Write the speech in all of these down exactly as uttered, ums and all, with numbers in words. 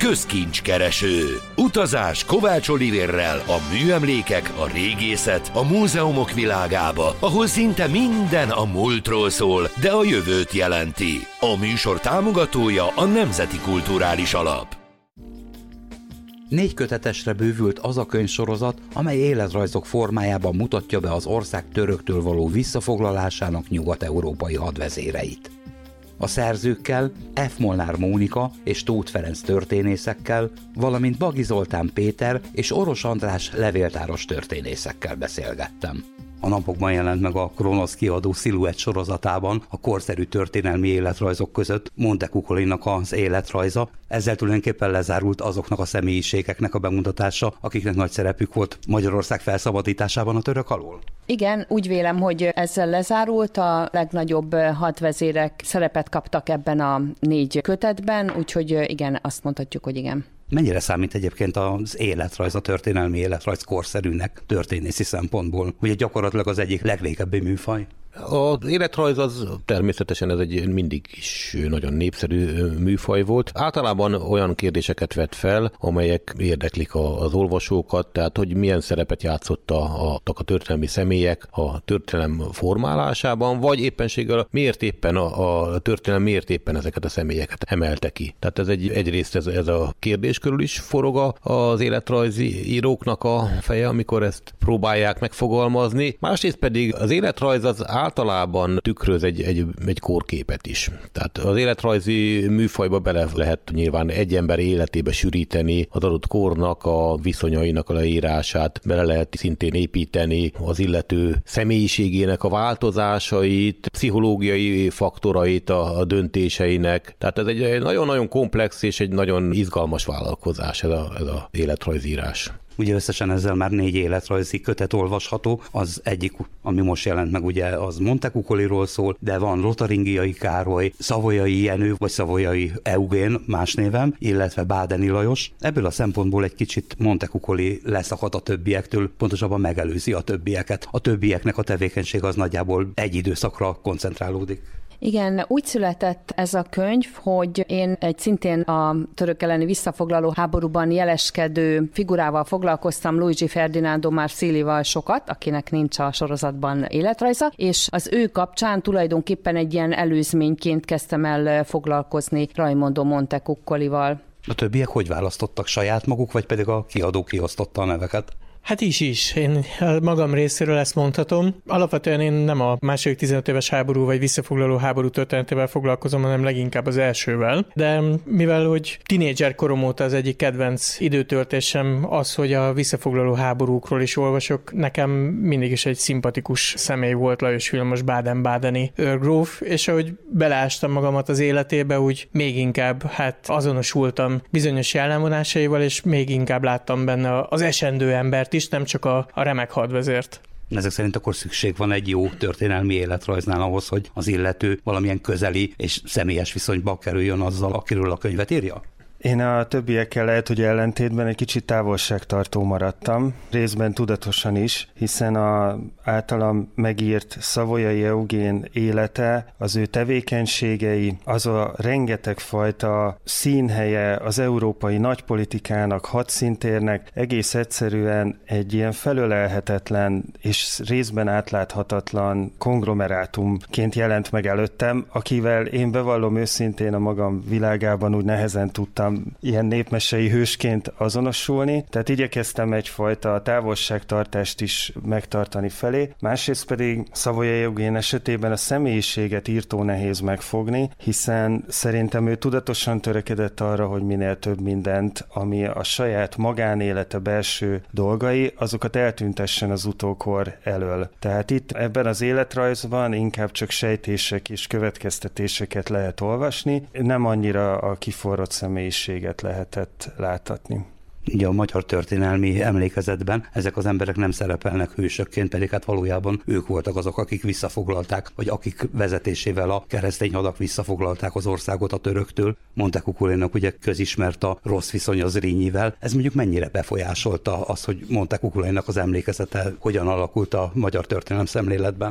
közkincskereső. Utazás Kovács Olivérrel a műemlékek, a régészet, a múzeumok világába, ahol szinte minden a múltról szól, de a jövőt jelenti. A műsor támogatója a Nemzeti Kulturális Alap. Négy kötetesre bővült az a könyvsorozat, amely életrajzok formájában mutatja be az ország töröktől való visszafoglalásának nyugat-európai hadvezéreit. A szerzőkkel, F. Molnár Mónika és Tóth Ferenc történészekkel, valamint Bagi Zoltán Péter és Oros András levéltáros történészekkel beszélgettem. A napokban jelent meg a Kronosz kiadó Sziluett sorozatában a korszerű történelmi életrajzok között Monte Cuccolinak az életrajza. Ezzel tulajdonképpen lezárult azoknak a személyiségeknek a bemutatása, akiknek nagy szerepük volt Magyarország felszabadításában a török alól. Igen, úgy vélem, hogy ezzel lezárult, a legnagyobb hadvezérek szerepet kaptak ebben a négy kötetben, úgyhogy igen, azt mondhatjuk, hogy igen. Mennyire számít egyébként az életrajz, a történelmi életrajz korszerűnek történészi szempontból? Ugye gyakorlatilag az egyik legrégebbi műfaj? Az életrajz az természetesen ez egy mindig is nagyon népszerű műfaj volt. Általában olyan kérdéseket vet fel, amelyek érdeklik az olvasókat, tehát hogy milyen szerepet játszott a, a, a történelmi személyek a történelem formálásában, vagy éppenséggel miért éppen a, a történelem miért éppen ezeket a személyeket emelte ki. Tehát ez egy, egyrészt ez, ez a kérdés körül is forog az életrajzi íróknak a feje, amikor ezt próbálják megfogalmazni. Másrészt pedig az életrajz az általában tükröz egy, egy, egy kórképet is. Tehát az életrajzi műfajba bele lehet nyilván egy ember életébe sűríteni az adott kornak a viszonyainak a leírását, bele lehet szintén építeni az illető személyiségének a változásait, pszichológiai faktorait a, a döntéseinek. Tehát ez egy nagyon-nagyon komplex és egy nagyon izgalmas vállalkozás ez az ez a életrajzírás. Ugye összesen ezzel már négy életrajzi kötet olvasható, az egyik, ami most jelent meg, ugye az Monte Cuccoliról szól, de van Lotaringiai Károly, Savoyai Jenő, vagy Savoyai Eugén más névem, illetve Bádeni Lajos. Ebből a szempontból egy kicsit Monte Cuccoli leszakad a többiektől, pontosabban megelőzi a többieket. A többieknek a tevékenység az nagyjából egy időszakra koncentrálódik. Igen, úgy született ez a könyv, hogy én egy szintén a török elleni visszafoglaló háborúban jeleskedő figurával foglalkoztam, Luigi Ferdinando Marsilival sokat, akinek nincs a sorozatban életrajza, és az ő kapcsán tulajdonképpen egy ilyen előzményként kezdtem el foglalkozni Raimondo Monte Cuccolival. A többiek hogy választottak, saját maguk, vagy pedig a kiadó kiosztotta a neveket? Hát is is. Én magam részéről ezt mondhatom. Alapvetően én nem a második tizenöt éves háború vagy visszafoglaló háború történetével foglalkozom, hanem leginkább az elsővel. De mivel, hogy tinédzser korom óta az egyik kedvenc időtöltésem az, hogy a visszafoglaló háborúkról is olvasok, nekem mindig is egy szimpatikus személy volt Lajos Vilmos Baden-Badeni őrgróf, és ahogy beleástam magamat az életébe, úgy még inkább hát azonosultam bizonyos jellemvonásaival, és még inkább láttam benne az esendő embert is, nem csak a, a remek hadvezért. Ezek szerint akkor szükség van egy jó történelmi életrajznál ahhoz, hogy az illető valamilyen közeli és személyes viszonyba kerüljön azzal, akiről a könyvet írja? Én a többiekkel lehet, hogy ellentétben egy kicsit távolságtartó maradtam, részben tudatosan is, hiszen a általam megírt Savoyai Eugén élete, az ő tevékenységei, az a rengeteg fajta színhelye az európai nagypolitikának, hadszíntérnek egész egyszerűen egy ilyen felölelhetetlen és részben átláthatatlan konglomerátumként jelent meg előttem, akivel én bevallom őszintén a magam világában úgy nehezen tudtam ilyen népmesei hősként azonosulni, tehát igyekeztem egyfajta távolságtartást is megtartani felé, másrészt pedig Savoyai Eugén esetében a személyiséget írtó nehéz megfogni, hiszen szerintem ő tudatosan törekedett arra, hogy minél több mindent, ami a saját magánélete belső dolgai, azokat eltüntessen az utókor elől. Tehát itt ebben az életrajzban inkább csak sejtések és következtetéseket lehet olvasni, nem annyira a kiforrott személyiség lehetett láthatni. Ugye a magyar történelmi emlékezetben ezek az emberek nem szerepelnek hősökként, pedig hát valójában ők voltak azok, akik visszafoglalták, vagy akik vezetésével a keresztény hadak visszafoglalták az országot a töröktől. Monte Cuccolinak ugye közismert a rossz viszony az Zrínyivel. Ez mondjuk mennyire befolyásolta az, hogy Monte Cuccolinak az emlékezete hogyan alakult a magyar történelem szemléletben?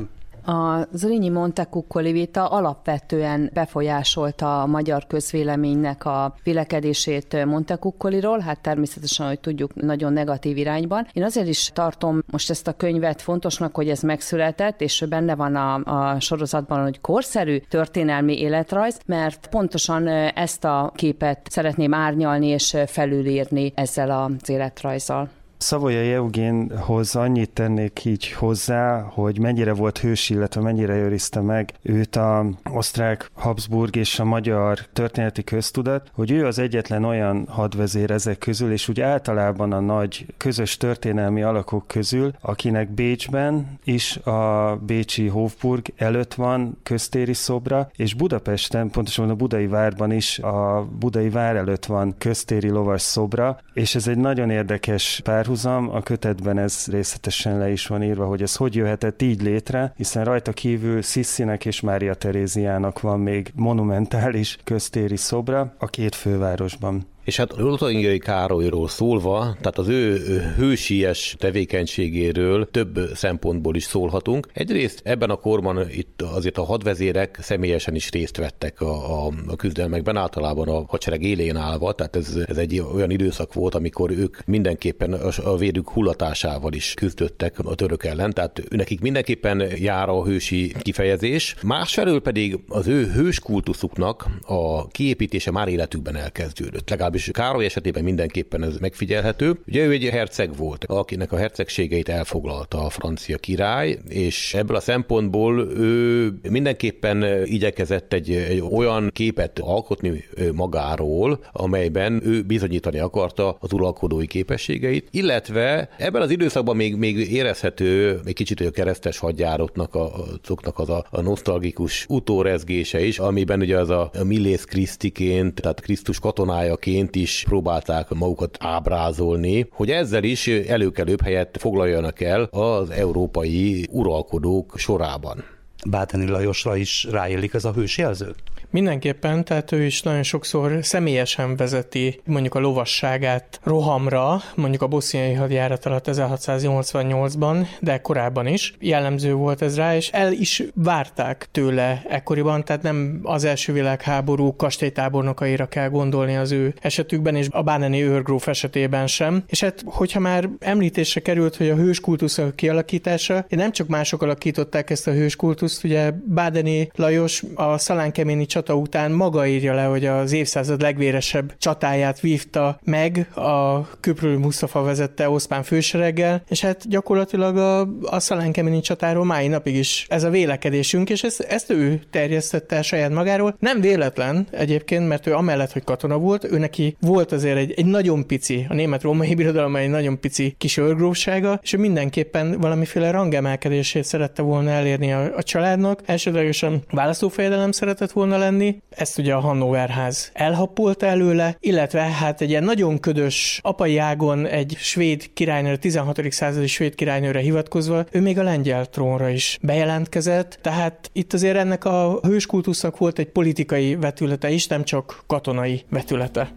A Zrínyi Montecuccoli vita alapvetően befolyásolta a magyar közvéleménynek a vélekedését Montecuccoliról, hát természetesen, hogy tudjuk, nagyon negatív irányban. Én azért is tartom most ezt a könyvet fontosnak, hogy ez megszületett, és benne van a, a sorozatban, hogy korszerű történelmi életrajz, mert pontosan ezt a képet szeretném árnyalni és felülírni ezzel az életrajzzal. Savoyai Eugénhoz annyit tennék így hozzá, hogy mennyire volt hős, illetve mennyire őrizte meg őt a osztrák Habsburg és a magyar történeti köztudat, hogy ő az egyetlen olyan hadvezér ezek közül, és úgy általában a nagy közös történelmi alakok közül, akinek Bécsben is a bécsi Hofburg előtt van köztéri szobra, és Budapesten, pontosan a Budai Várban is a Budai Vár előtt van köztéri lovas szobra, és ez egy nagyon érdekes párhuzam. A kötetben ez részletesen le is van írva, hogy ez hogy jöhetett így létre, hiszen rajta kívül Szissinek és Mária Teréziának van még monumentális köztéri szobra a két fővárosban. És hát Lotharingiai Károlyról szólva, tehát az ő hősies tevékenységéről több szempontból is szólhatunk. Egyrészt ebben a korban itt azért a hadvezérek személyesen is részt vettek a, a, a küzdelmekben, általában a hadsereg élén állva, tehát ez, ez egy olyan időszak volt, amikor ők mindenképpen a, a vérük hullatásával is küzdöttek a török ellen, tehát nekik mindenképpen jár a hősi kifejezés. Másfelől pedig az ő hős kultuszuknak a kiépítése már életükben elkezdődött. Legalább és Károly esetében mindenképpen ez megfigyelhető. Ugye ő egy herceg volt, akinek a hercegségeit elfoglalta a francia király, és ebből a szempontból ő mindenképpen igyekezett egy, egy olyan képet alkotni magáról, amelyben ő bizonyítani akarta az uralkodói képességeit, illetve ebben az időszakban még, még érezhető egy kicsit a keresztes hadjáratnak a, azoknak az a, a nosztalgikus utórezgése is, amiben ugye az a, a Millész Christiként, tehát Krisztus katonájaként is próbálták magukat ábrázolni, hogy ezzel is előkelőbb helyet foglaljanak el az európai uralkodók sorában. Bádeni Lajosra is ráillik ez a hősjelző? Mindenképpen, tehát ő is nagyon sokszor személyesen vezeti mondjuk a lovasságát rohamra, mondjuk a boszniai hadjárat alatt ezerhatszáznyolcvannyolcban, de korábban is. Jellemző volt ez rá, és el is várták tőle ekkoriban, tehát nem az első világháború kastélytábornokaira kell gondolni az ő esetükben, és a bádeni őrgróf esetében sem. És hát, hogyha már említésre került, hogy a hőskultusz kialakítása, nem csak mások alakították ezt a hőskultuszt, ugye Bádeni Lajos a szalánkeményi csata után maga írja le, hogy az évszázad legvéresebb csatáját vívta meg a Küprül Musztafa vezette oszmán fősereggel, és hát gyakorlatilag a, a szalánkeményi csatáról mai napig is ez a vélekedésünk, és ezt, ezt ő terjesztette saját magáról. Nem véletlen egyébként, mert ő amellett, hogy katona volt, ő neki volt azért egy, egy nagyon pici, a német-római birodalom egy nagyon pici kis őrgrófsága, és ő mindenképpen valamiféle rangemelkedését szerette volna elérni a, a családnak. Elsődlegesen választófejedelem szeretett volna lenni, ezt ugye a Hannoverház elhappolta előle, illetve hát egy ilyen nagyon ködös apai ágon egy svéd királynőre, tizenhatodik századi svéd királynőre hivatkozva, ő még a lengyel trónra is bejelentkezett, tehát itt azért ennek a hőskultusznak volt egy politikai vetülete is, nem csak katonai vetülete.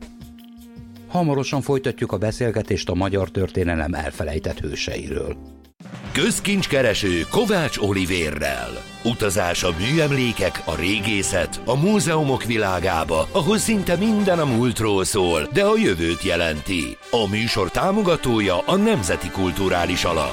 Hamarosan folytatjuk a beszélgetést a magyar történelem elfelejtett hőseiről. Közkincskereső Kovács Olivérrel. Utazás a műemlékek, a régészet, a múzeumok világába, ahol szinte minden a múltról szól, de a jövőt jelenti. A műsor támogatója a Nemzeti Kulturális Alap.